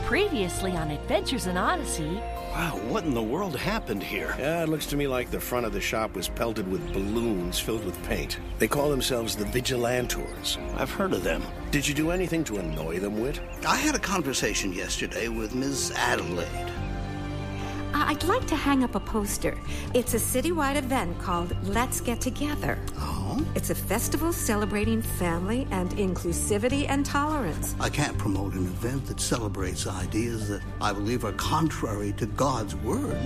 Previously on Adventures in Odyssey. Wow, what in the world happened here? Yeah, it looks to me like the front of the shop was pelted with balloons filled with paint. They call themselves the Vigilantors. I've heard of them. Did you do anything to annoy them, Whit? I had a conversation yesterday with Miss Adelaide. I'd like to hang up a poster. It's a citywide event called Let's Get Together. Oh? It's a festival celebrating family and inclusivity and tolerance. I can't promote an event that celebrates ideas that I believe are contrary to God's word.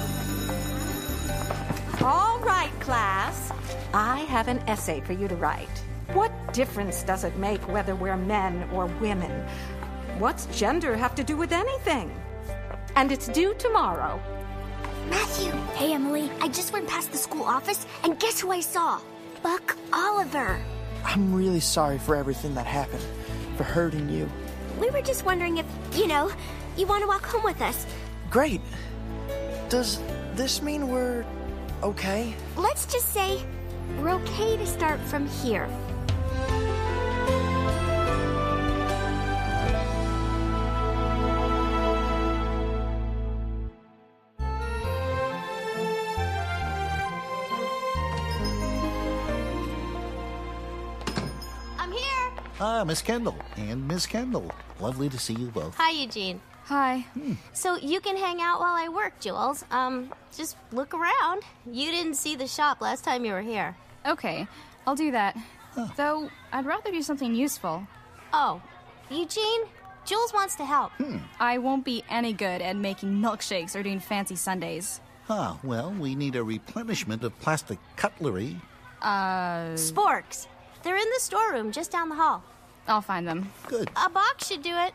All right, class. I have an essay for you to write. What difference does it make whether we're men or women? What's gender have to do with anything? And it's due tomorrow. Matthew! Hey, Emily. I just went past the school office, and guess who I saw? Buck Oliver. I'm really sorry for everything that happened, for hurting you. We were just wondering if, you want to walk home with us. Great. Does this mean we're okay? Let's just say we're okay to start from here. Miss Kendall and Miss Kendall. Lovely to see you both. Hi, Eugene. Hi. So you can hang out while I work, Jules. Just look around. You didn't see the shop last time you were here. Okay, I'll do that. Though, I'd rather do something useful. Oh, Eugene, Jules wants to help. I won't be any good at making milkshakes or doing fancy sundaes. Well, we need a replenishment of plastic cutlery. Sporks. They're in the storeroom just down the hall. I'll find them. Good. A box should do it.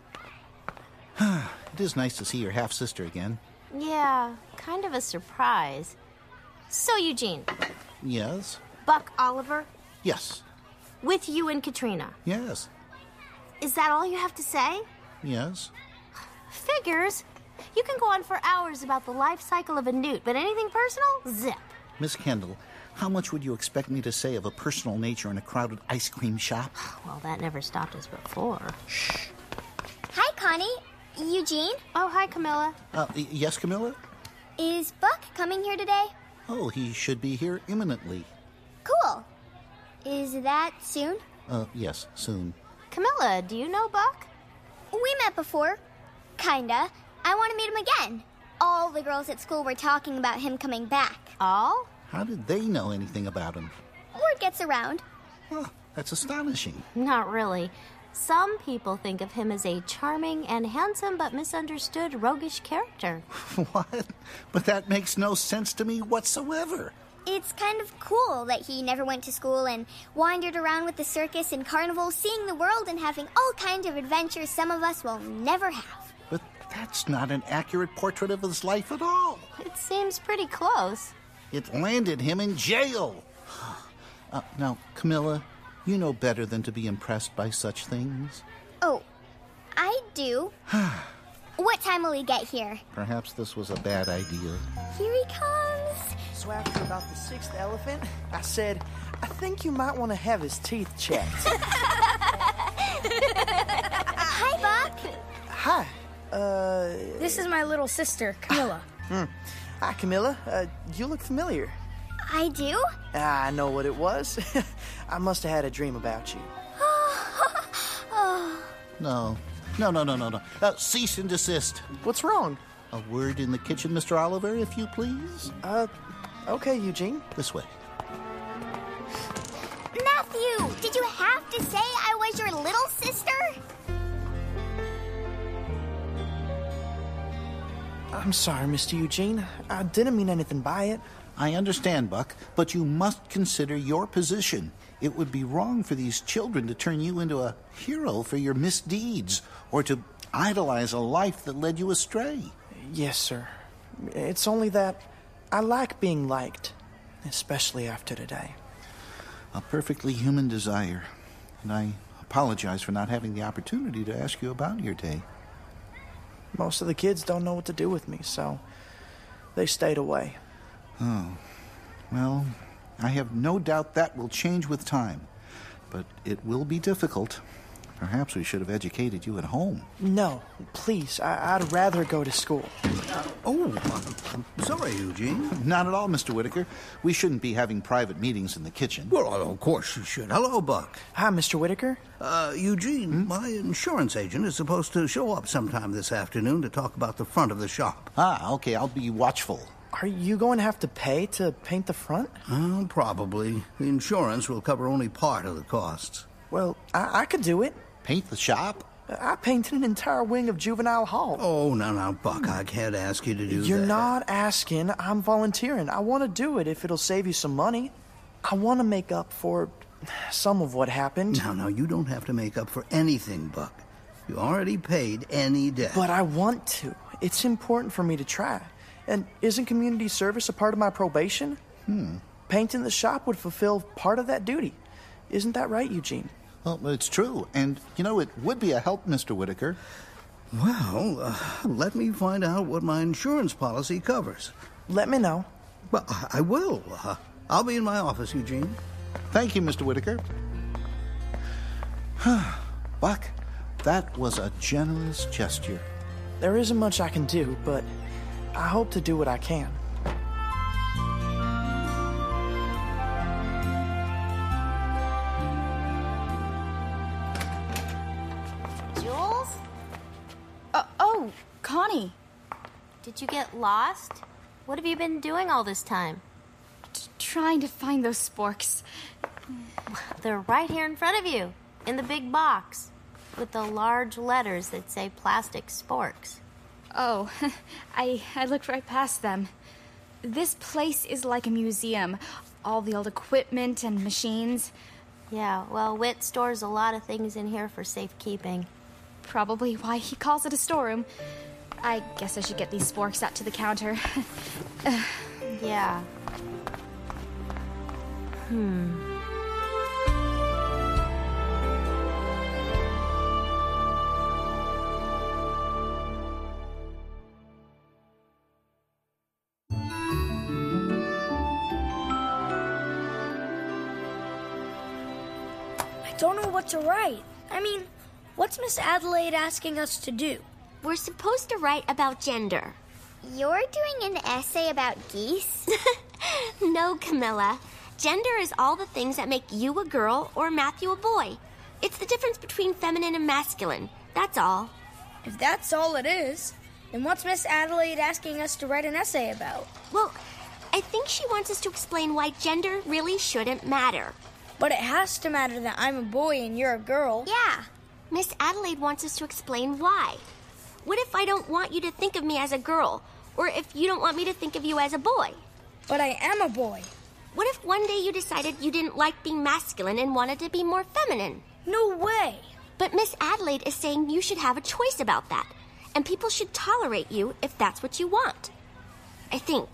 It is nice to see your half-sister again. Yeah, kind of a surprise. So, Eugene. Yes? Buck Oliver? Yes. With you and Katrina? Yes. Is that all you have to say? Yes. Figures. You can go on for hours about the life cycle of a newt, but anything personal? Zip. Miss Kendall, how much would you expect me to say of a personal nature in a crowded ice cream shop? Well, that never stopped us before. Shh. Hi, Connie. Eugene? Oh, hi, Camilla. Yes, Camilla? Is Buck coming here today? Oh, he should be here imminently. Cool. Is that soon? Yes, soon. Camilla, do you know Buck? We met before. Kinda. I want to meet him again. All the girls at school were talking about him coming back. All? How did they know anything about him? Word gets around. Huh, that's astonishing. Not really. Some people think of him as a charming and handsome but misunderstood roguish character. What? But that makes no sense to me whatsoever. It's kind of cool that he never went to school and wandered around with the circus and carnival, seeing the world and having all kinds of adventures some of us will never have. But that's not an accurate portrait of his life at all. It seems pretty close. It landed him in jail. Now, Camilla, you know better than to be impressed by such things. Oh, I do. What time will he get here? Perhaps this was a bad idea. Here he comes. So after about the sixth elephant, I said, I think you might want to have his teeth checked. Hi, Buck. Hi. This is my little sister, Camilla. Hi, Camilla. You look familiar. I do? I know what it was. I must have had a dream about you. No. Cease and desist. What's wrong? A word in the kitchen, Mr. Oliver, if you please. Okay, Eugene. This way. Matthew, did you have to say I was your little sister? I'm sorry, Mr. Eugene. I didn't mean anything by it. I understand, Buck, but you must consider your position. It would be wrong for these children to turn you into a hero for your misdeeds, or to idolize a life that led you astray. Yes, sir. It's only that I like being liked, especially after today. A perfectly human desire, and I apologize for not having the opportunity to ask you about your day. Most of the kids don't know what to do with me, so they stayed away. Oh, well, I have no doubt that will change with time, but it will be difficult. Perhaps we should have educated you at home. No, please. I'd rather go to school. I'm sorry, Eugene. Not at all, Mr. Whitaker. We shouldn't be having private meetings in the kitchen. Well, of course you should. Hello, Buck. Hi, Mr. Whitaker. Eugene, my insurance agent is supposed to show up sometime this afternoon to talk about the front of the shop. Okay. I'll be watchful. Are you going to have to pay to paint the front? Probably. The insurance will cover only part of the costs. Well, I could do it. Paint the shop? I painted an entire wing of Juvenile Hall. Oh, now, Buck, I can't ask you to do that. You're not asking. I'm volunteering. I want to do it if it'll save you some money. I want to make up for some of what happened. Now, you don't have to make up for anything, Buck. You already paid any debt. But I want to. It's important for me to try. And isn't community service a part of my probation? Painting the shop would fulfill part of that duty. Isn't that right, Eugene? Well, it's true. And, it would be a help, Mr. Whitaker. Well, let me find out what my insurance policy covers. Let me know. Well, I will. I'll be in my office, Eugene. Thank you, Mr. Whitaker. Buck, that was a generous gesture. There isn't much I can do, but I hope to do what I can. Jules? Oh, Connie. Did you get lost? What have you been doing all this time? Trying to find those sporks. They're right here in front of you, in the big box, with the large letters that say plastic sporks. Oh, I looked right past them. This place is like a museum. All the old equipment and machines. Yeah, well, Whit stores a lot of things in here for safekeeping. Probably why he calls it a storeroom. I guess I should get these sporks out to the counter. Yeah. I don't know what to write. I mean, what's Miss Adelaide asking us to do? We're supposed to write about gender. You're doing an essay about geese? No, Camilla. Gender is all the things that make you a girl or Matthew a boy. It's the difference between feminine and masculine. That's all. If that's all it is, then what's Miss Adelaide asking us to write an essay about? Well, I think she wants us to explain why gender really shouldn't matter. But it has to matter that I'm a boy and you're a girl. Yeah. Miss Adelaide wants us to explain why. What if I don't want you to think of me as a girl? Or if you don't want me to think of you as a boy? But I am a boy. What if one day you decided you didn't like being masculine and wanted to be more feminine? No way. But Miss Adelaide is saying you should have a choice about that. And people should tolerate you if that's what you want. I think.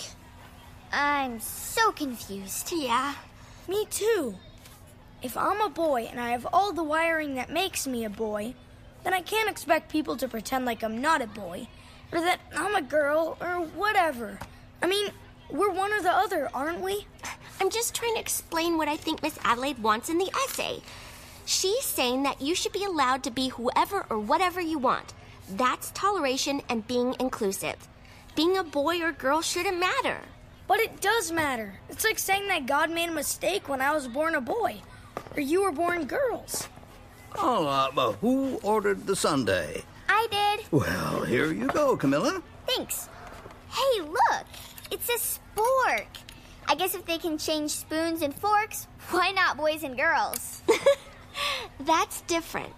I'm so confused. Yeah. Me too. If I'm a boy and I have all the wiring that makes me a boy, then I can't expect people to pretend like I'm not a boy, or that I'm a girl, or whatever. I mean, we're one or the other, aren't we? I'm just trying to explain what I think Miss Adelaide wants in the essay. She's saying that you should be allowed to be whoever or whatever you want. That's toleration and being inclusive. Being a boy or girl shouldn't matter. But it does matter. It's like saying that God made a mistake when I was born a boy, or you were born girls. Oh, who ordered the sundae? I did. Well, here you go, Camilla. Thanks. Hey, look. It's a spork. I guess if they can change spoons and forks, why not boys and girls? That's different.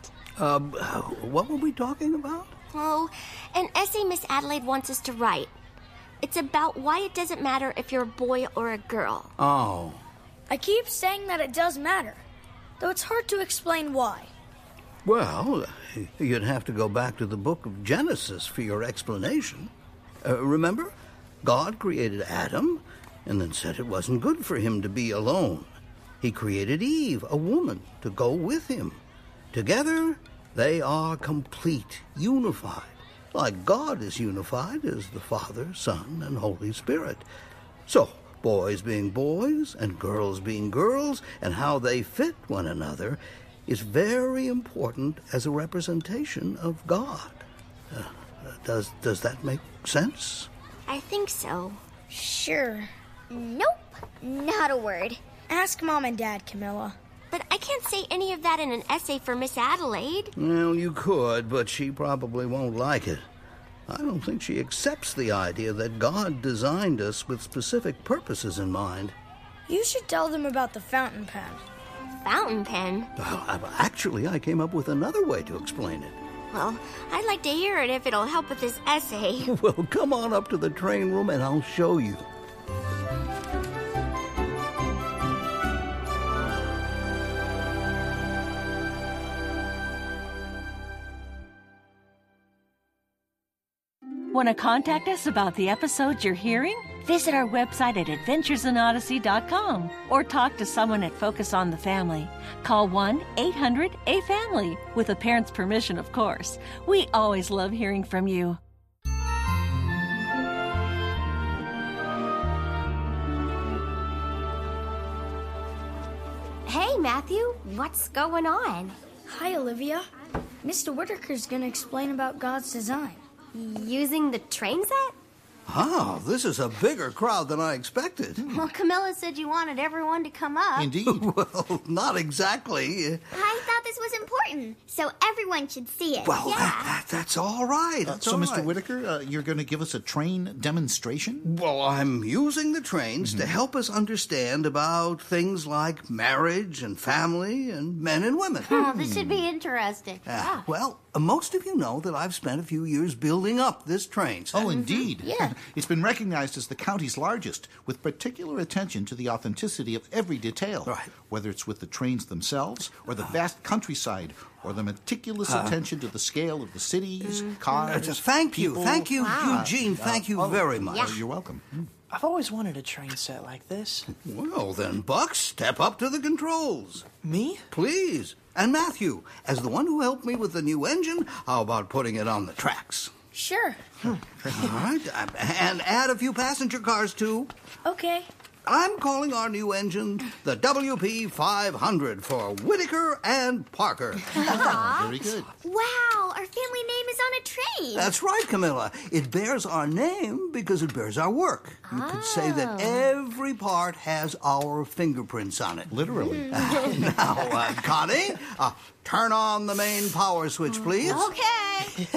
What were we talking about? Oh, an essay Miss Adelaide wants us to write. It's about why it doesn't matter if you're a boy or a girl. Oh. I keep saying that it does matter, though it's hard to explain why. Well, you'd have to go back to the book of Genesis for your explanation. Remember? God created Adam and then said it wasn't good for him to be alone. He created Eve, a woman, to go with him. Together, they are complete, unified, like God is unified as the Father, Son, and Holy Spirit. So, boys being boys and girls being girls, and how they fit one another is very important as a representation of God. Does that make sense? I think so. Sure. Nope, not a word. Ask Mom and Dad, Camilla. But I can't say any of that in an essay for Miss Adelaide. Well, you could, but she probably won't like it. I don't think she accepts the idea that God designed us with specific purposes in mind. You should tell them about the fountain pen. Fountain pen? Actually, I came up with another way to explain it. Well, I'd like to hear it if it'll help with this essay. Well, come on up to the train room and I'll show you. Want to contact us about the episodes you're hearing? Visit our website at adventuresinodyssey.com or talk to someone at Focus on the Family. Call 1-800-A-FAMILY, with a parent's permission, of course. We always love hearing from you. Hey, Matthew, what's going on? Hi, Olivia. Mr. Whitaker's going to explain about God's design. Using the train set? Oh, this is a bigger crowd than I expected. Well, Camilla said you wanted everyone to come up. Indeed. Well, not exactly. I thought this was important, so everyone should see it. Well, yeah. that's all right. So, Mr. Whitaker, you're going to give us a train demonstration? Well, I'm using the trains to help us understand about things like marriage and family and men and women. Oh, this should be interesting. Well, most of you know that I've spent a few years building up this train set. Oh, indeed. Yeah. It's been recognized as the county's largest, with particular attention to the authenticity of every detail. Right. Whether it's with the trains themselves, or the vast countryside, or the meticulous attention to the scale of the cities, cars, Thank you. people. Thank you, Eugene. Thank you very much. Oh, you're welcome. I've always wanted a train set like this. Well, then, Buck, step up to the controls. Me? Please. And Matthew, as the one who helped me with the new engine, how about putting it on the tracks? Sure. All right. And add a few passenger cars, too. Okay. I'm calling our new engine the WP500 for Whitaker and Parker. Very good. Wow, our family name is on a train. That's right, Camilla. It bears our name because it bears our work. You could say that every part has our fingerprints on it. Literally. Now, Connie, turn on the main power switch, please. Okay.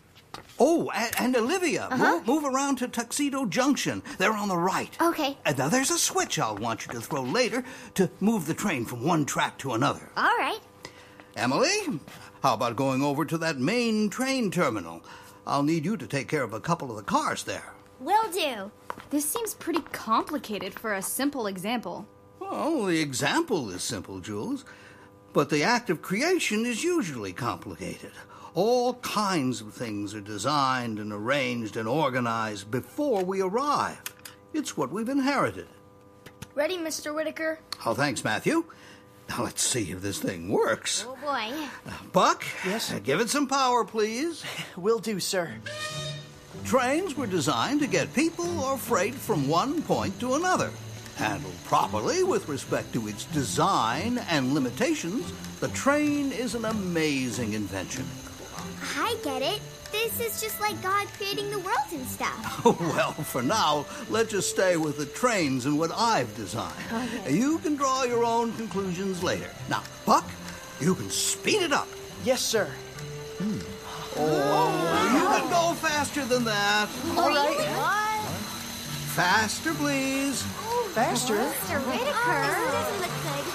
Oh, and Olivia, move around to Tuxedo Junction. They're on the right. Okay. And now there's a switch I'll want you to throw later to move the train from one track to another. All right. Emily, how about going over to that main train terminal? I'll need you to take care of a couple of the cars there. Will do. This seems pretty complicated for a simple example. Oh, the example is simple, Jules. But the act of creation is usually complicated. All kinds of things are designed and arranged and organized before we arrive. It's what we've inherited. Ready, Mr. Whitaker? Oh, thanks, Matthew. Now let's see if this thing works. Oh, boy. Buck? Yes? Give it some power, please. Will do, sir. Trains were designed to get people or freight from one point to another. Handled properly with respect to its design and limitations, the train is an amazing invention. I get it. This is just like God creating the world and stuff. Well, for now, let's just stay with the trains and what I've designed. Okay. You can draw your own conclusions later. Now, Buck, you can speed it up. Yes, sir. Oh, you can go faster than that. All right. Faster, please. Faster? Mr. Whitaker. This doesn't look good.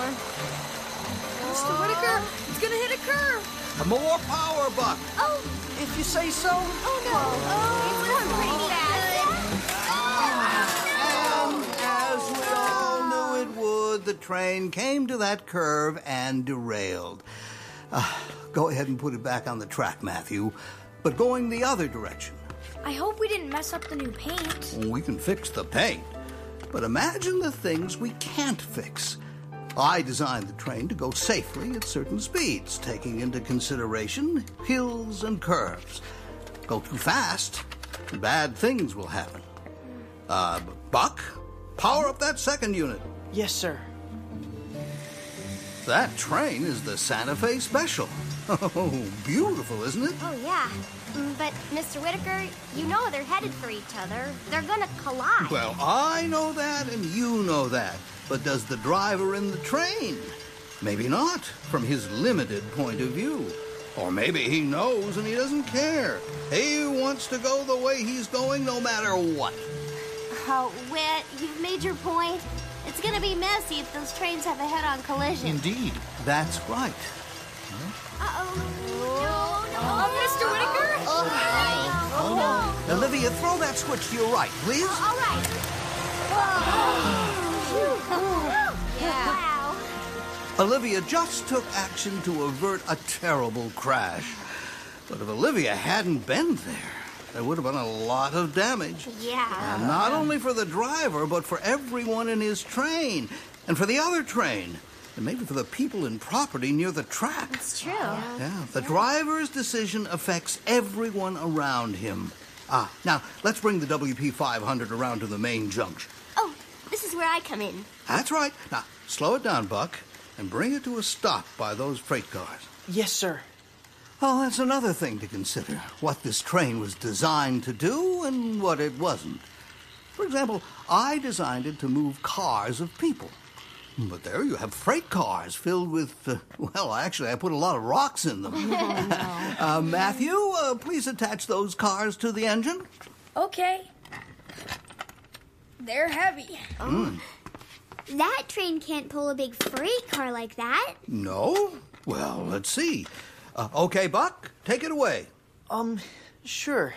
Mr. Whitaker, it's going to hit a curve. More power, Buck. Oh, if you say so. Oh, no. It's going pretty fast. And as we all knew it would, the train came to that curve and derailed. Go ahead and put it back on the track, Matthew, but going the other direction. I hope we didn't mess up the new paint. We can fix the paint, but imagine the things we can't fix. I designed the train to go safely at certain speeds, taking into consideration hills and curves. Go too fast, bad things will happen. Buck, power up that second unit. Yes, sir. That train is the Santa Fe Special. Oh, beautiful, isn't it? Oh, yeah. But, Mr. Whitaker, you know they're headed for each other. They're gonna collide. Well, I know that and you know that. But does the driver in the train? Maybe not, from his limited point of view. Or maybe he knows and he doesn't care. He wants to go the way he's going no matter what. Oh, Whit, you've made your point. It's gonna be messy if those trains have a head-on collision. Indeed. That's right. Uh-oh. No, Mr. Whitaker? Oh, no. Olivia, throw that switch to your right, please. All right. Yeah. Wow. Olivia just took action to avert a terrible crash. But if Olivia hadn't been there would have been a lot of damage. Yeah. And not only for the driver, but for everyone in his train. And for the other train. And maybe for the people and property near the track. It's true. Yeah. The driver's decision affects everyone around him. Now, let's bring the WP500 around to the main junction. Oh, this is where I come in. That's right. Now, slow it down, Buck, and bring it to a stop by those freight cars. Yes, sir. Well, that's another thing to consider. What this train was designed to do and what it wasn't. For example, I designed it to move cars of people. But there you have freight cars filled with, I put a lot of rocks in them. Matthew, please attach those cars to the engine. Okay. They're heavy. That train can't pull a big freight car like that. No? Well, let's see. Okay, Buck, take it away. Sure.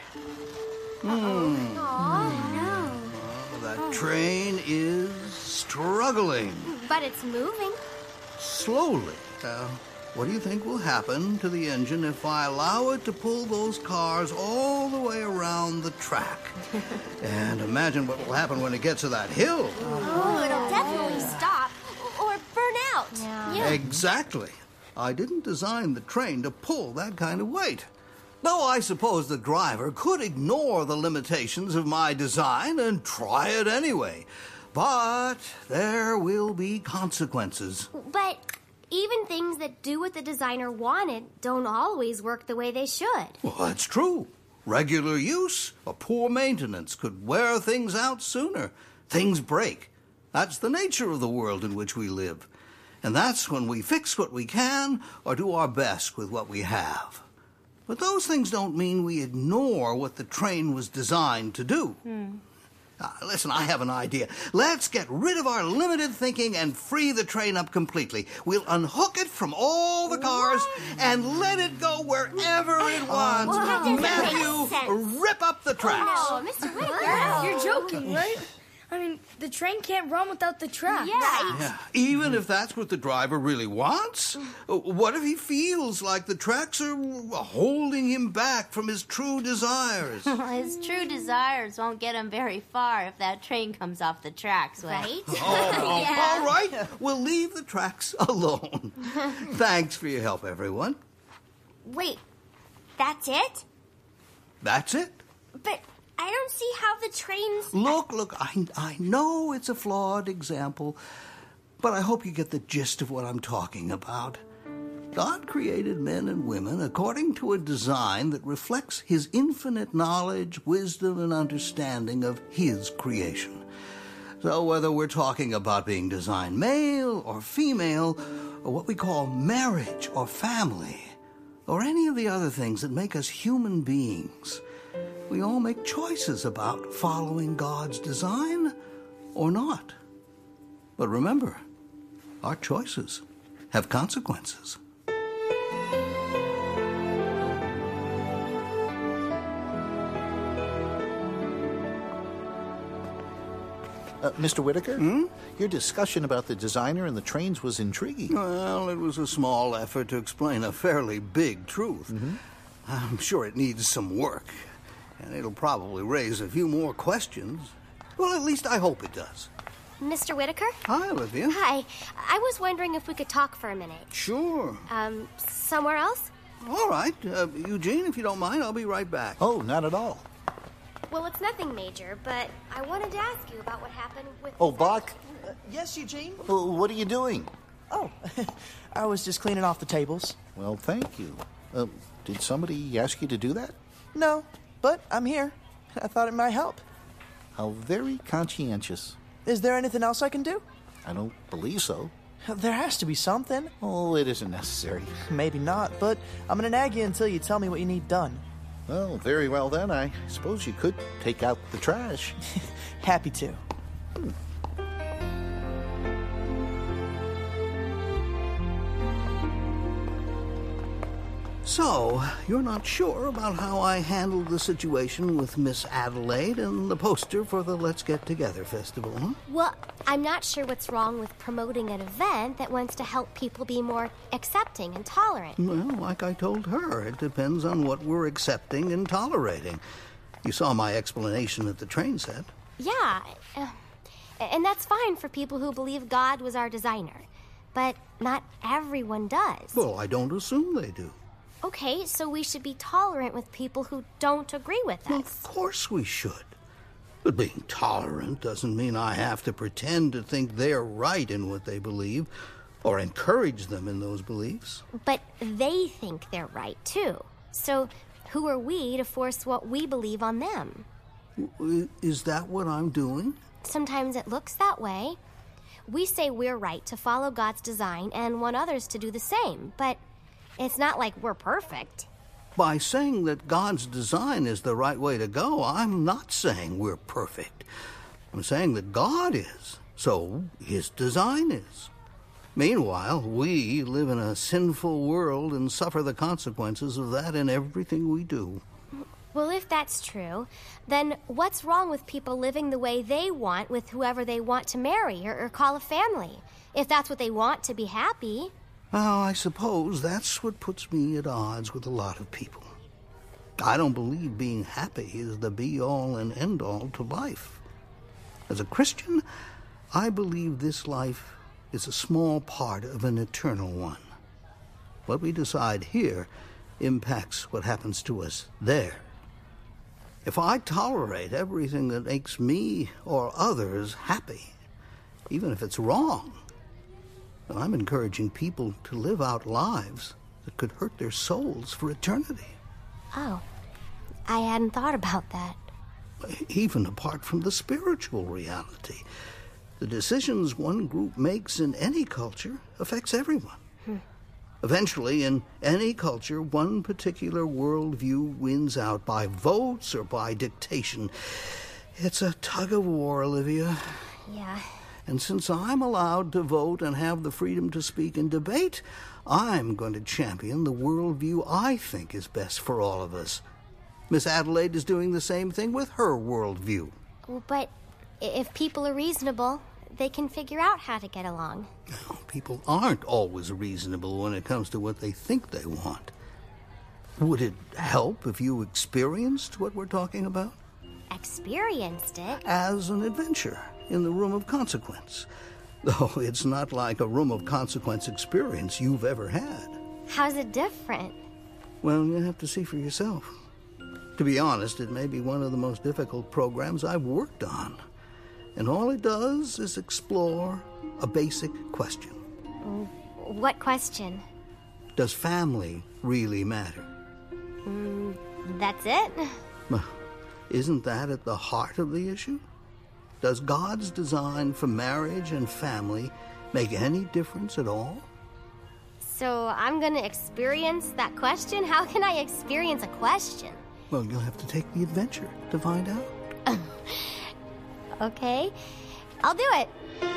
That train is struggling. But it's moving. Slowly. What do you think will happen to the engine if I allow it to pull those cars all the way around the track? And imagine what will happen when it gets to that hill. Oh, it'll definitely stop or burn out. Yeah. Exactly. I didn't design the train to pull that kind of weight. Though I suppose the driver could ignore the limitations of my design and try it anyway. But there will be consequences. But even things that do what the designer wanted don't always work the way they should. Well, that's true. Regular use or poor maintenance could wear things out sooner. Things break. That's the nature of the world in which we live. And that's when we fix what we can or do our best with what we have. But those things don't mean we ignore what the train was designed to do. Listen, I have an idea. Let's get rid of our limited thinking and free the train up completely. We'll unhook it from all the cars and let it go wherever it wants. That doesn't make Matthew, sense. rip up the tracks. Oh, no, Mr. Whitaker. You're joking, right? I mean, the train can't run without the track. Yeah, even if that's what the driver really wants? What if he feels like the tracks are holding him back from his true desires? His true desires won't get him very far if that train comes off the tracks, Right? All right, we'll leave the tracks alone. Thanks for your help, everyone. Wait, that's it? That's it. But I don't see how the train's... Look, I know it's a flawed example, but I hope you get the gist of what I'm talking about. God created men and women according to a design that reflects his infinite knowledge, wisdom, and understanding of his creation. So whether we're talking about being designed male or female, or what we call marriage or family, or any of the other things that make us human beings, we all make choices about following God's design or not. But remember, our choices have consequences. Mr. Whitaker? Your discussion about the designer and the trains was intriguing. Well, it was a small effort to explain a fairly big truth. I'm sure it needs some work. And it'll probably raise a few more questions. Well, at least I hope it does. Mr. Whitaker? Hi, Olivia. Hi. I was wondering if we could talk for a minute. Sure. Somewhere else? All right. Eugene, if you don't mind, I'll be right back. Oh, not at all. Well, it's nothing major, but I wanted to ask you about what happened with... Oh, Buck? Yes, Eugene? What are you doing? Oh, I was just cleaning off the tables. Well, thank you. Did somebody ask you to do that? No, but I'm here. I thought it might help. How very conscientious. Is there anything else I can do? I don't believe so. There has to be something. Oh, it isn't necessary. Maybe not, but I'm gonna nag you until you tell me what you need done. Well, very well then. I suppose you could take out the trash. Happy to. So, you're not sure about how I handled the situation with Miss Adelaide and the poster for the Let's Get Together festival, huh? Well, I'm not sure what's wrong with promoting an event that wants to help people be more accepting and tolerant. Well, like I told her, it depends on what we're accepting and tolerating. You saw my explanation at the train set. Yeah, and that's fine for people who believe God was our designer. But not everyone does. Well, I don't assume they do. Okay, so we should be tolerant with people who don't agree with us. Well, of course we should. But being tolerant doesn't mean I have to pretend to think they're right in what they believe or encourage them in those beliefs. But they think they're right, too. So who are we to force what we believe on them? Is that what I'm doing? Sometimes it looks that way. We say we're right to follow God's design and want others to do the same, but it's not like we're perfect. By saying that God's design is the right way to go, I'm not saying we're perfect. I'm saying that God is, so His design is. Meanwhile, we live in a sinful world and suffer the consequences of that in everything we do. Well, if that's true, then what's wrong with people living the way they want with whoever they want to marry or call a family? If that's what they want to be happy. Well, I suppose that's what puts me at odds with a lot of people. I don't believe being happy is the be-all and end-all to life. As a Christian, I believe this life is a small part of an eternal one. What we decide here impacts what happens to us there. If I tolerate everything that makes me or others happy, even if it's wrong, then I'm encouraging people to live out lives that could hurt their souls for eternity. Oh, I hadn't thought about that. Even apart from the spiritual reality, the decisions one group makes in any culture affects everyone. Eventually, in any culture, one particular worldview wins out by votes or by dictation. It's a tug of war, Olivia. Yeah. And since I'm allowed to vote and have the freedom to speak and debate, I'm going to champion the worldview I think is best for all of us. Miss Adelaide is doing the same thing with her worldview. But if people are reasonable, they can figure out how to get along. People aren't always reasonable when it comes to what they think they want. Would it help if you experienced what we're talking about? Experienced it? As an adventure in the Room of Consequence. Though it's not like a Room of Consequence experience you've ever had. How's it different? Well, you have to see for yourself. To be honest, it may be one of the most difficult programs I've worked on. And all it does is explore a basic question. What question? Does family really matter? That's it? Well, isn't that at the heart of the issue? Does God's design for marriage and family make any difference at all? So I'm going to experience that question? How can I experience a question? Well, you'll have to take the adventure to find out. Okay, I'll do it.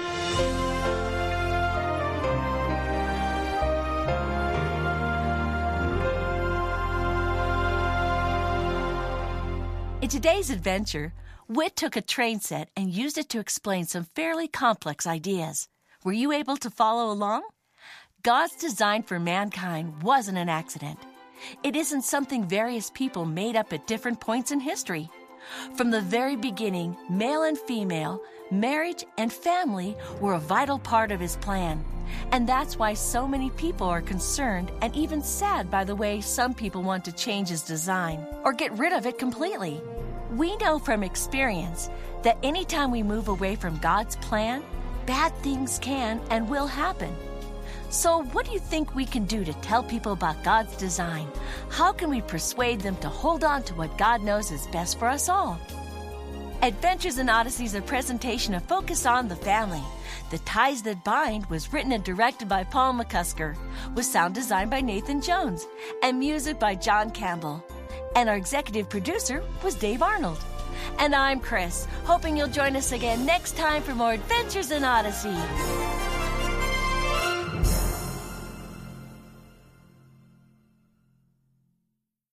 In today's adventure, Whit took a train set and used it to explain some fairly complex ideas. Were you able to follow along? God's design for mankind wasn't an accident. It isn't something various people made up at different points in history. From the very beginning, male and female, marriage and family were a vital part of His plan. And that's why so many people are concerned and even sad by the way some people want to change His design or get rid of it completely. We know from experience that anytime we move away from God's plan, bad things can and will happen. So what do you think we can do to tell people about God's design? How can we persuade them to hold on to what God knows is best for us all? Adventures in Odyssey is a presentation of Focus on the Family. The Ties That Bind was written and directed by Paul McCusker, with sound design by Nathan Jones, and music by John Campbell. And our executive producer was Dave Arnold. And I'm Chris, hoping you'll join us again next time for more Adventures in Odyssey.